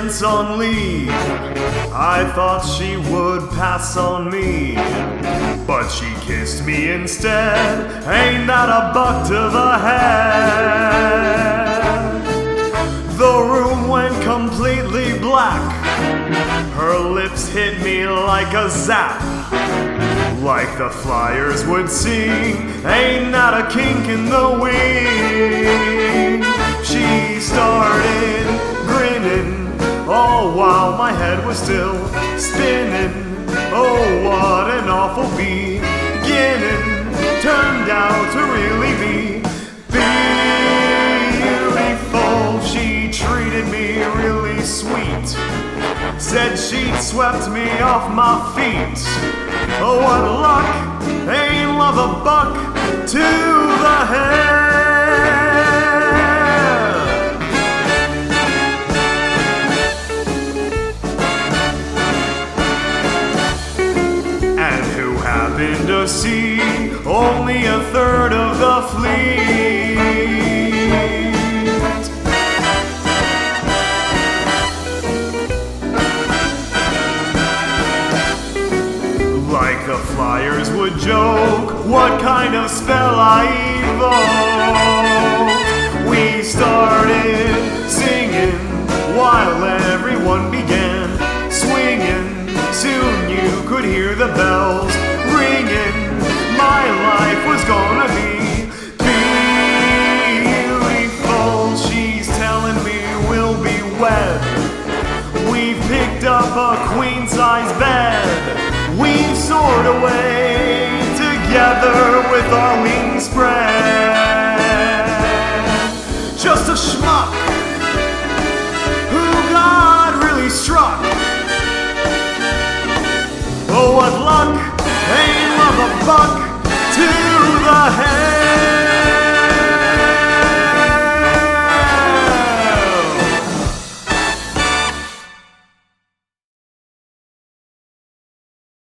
chance on leave. I thought she would pass on me, but she kissed me instead. Ain't that a buck to the head? The room went completely black. Her lips hit me like a zap, like the Flyers would sing. Ain't that a kink in the wing? She started grinning, all while my head was still spinning. Oh, what an awful beginning turned out to really be beautiful. She treated me really sweet, said she'd swept me off my feet. Oh, what luck, ain't love a buck to the head. And who happened to see only a third of the fleet. Like the Flyers would joke, what kind of spell I evoked. We started singing while everyone began swinging. Soon you could hear the bells ringing. My life was gonna be beautiful. She's telling me we'll be wed. We've picked up a queen-size bed. We've soared away together with our wings spread. Just a schmuck who God really struck. Oh, what luck, ain't love a buck to the head.